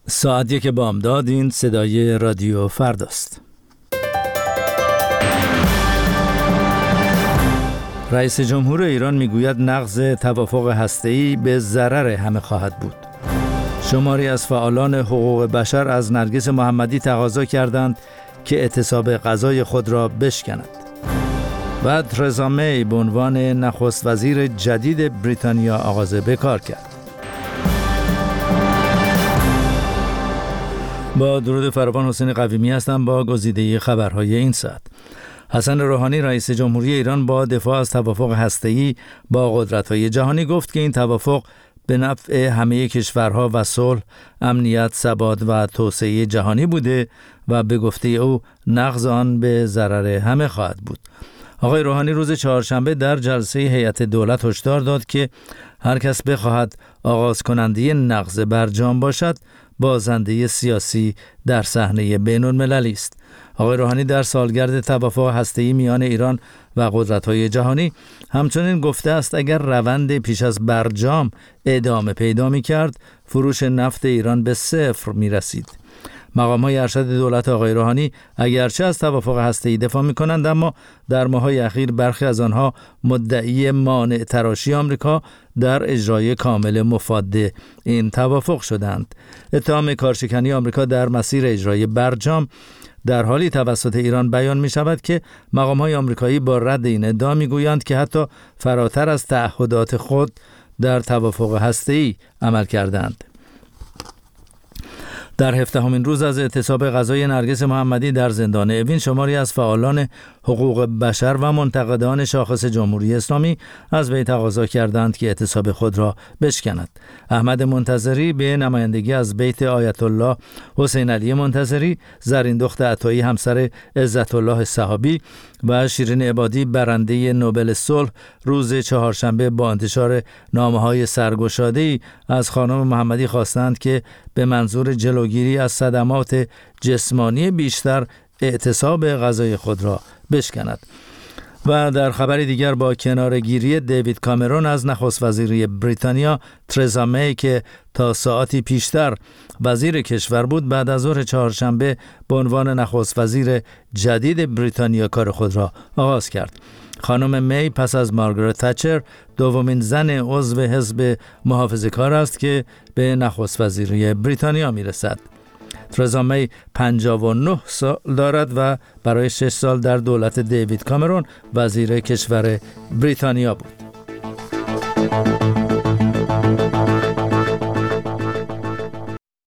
ساعت 1 بامداد. این صدای رادیو فرداست. رئیس جمهور ایران میگوید نقض توافق هسته‌ای به ضرر همه خواهد بود. شماری از فعالان حقوق بشر از نرگس محمدی تقاضا کردند که اعتصاب غذای خود را بشکند. و ترزا می به عنوان نخست وزیر جدید بریتانیا آغاز به کار کرد. با درود فراوان، حسین قویمی هستم با گزیده خبرهای این ساعت. حسن روحانی رئیس جمهوری ایران با دفاع از توافق هسته‌ای با قدرت‌های جهانی گفت که این توافق به نفع همه کشورها و صلح، امنیت، ثبات و توسعه جهانی بوده و به گفته او نقض آن به ضرر همه خواهد بود. آقای روحانی روز چهارشنبه در جلسه هیئت دولت هشدار داد که هر کس بخواهد آغاز کننده نقض برجام باشد، بازنده سیاسی در صحنه بین‌المللی است. آقای روحانی در سالگرد توافق هسته‌ای میان ایران و قدرت‌های جهانی همچنین گفته است اگر روند پیش از برجام ادامه پیدا می‌کرد، فروش نفت ایران به صفر می‌رسید. مقام‌های ارشد دولت آقای روحانی اگرچه از توافق هسته‌ای دفاع می‌کنند، اما در ماه‌های اخیر برخی از آنها مدعی مانع تراشی آمریکا در اجرای کامل مفاد این توافق شدند. اتهام کارشکنی آمریکا در مسیر اجرای برجام در حالی توسط ایران بیان می شود که مقام‌های آمریکایی با رد این ادعا می گویند که حتی فراتر از تعهدات خود در توافق هسته‌ای عمل کردند. در 17مین روز از اعتصاب غذای نرگس محمدی در زندان اوین، شماری از فعالان حقوق بشر و منتقدان شاخص جمهوری اسلامی از وی تقاضا کردند که اعتصاب خود را بشکند. احمد منتظری به نمایندگی از بیت آیت الله حسین علی منتظری، زرین دخت عطایی همسر عزت الله صحابی و شیرین عبادی برنده نوبل صلح روز چهارشنبه با انتشار نامه‌های سرگشاده‌ای از خانم محمدی خواستند که به منظور جلوگیری از صدمات جسمانی بیشتر اعتصاب غذای خود را بشکند. و در خبر دیگر با کنارگیری دیوید کامرون از نخست وزیری بریتانیا ترزا می که تا ساعتی پیشتر وزیر کشور بود، بعد از ظهر چهارشنبه به عنوان نخست وزیر جدید بریتانیا کار خود را آغاز کرد. خانم می پس از مارگارت تچر دومین زن عضو حزب محافظه‌کار است که به نخست وزیری بریتانیا میرسد. ترزا می 59 سال دارد و برای 6 سال در دولت دیوید کامرون وزیر کشور بریتانیا بود.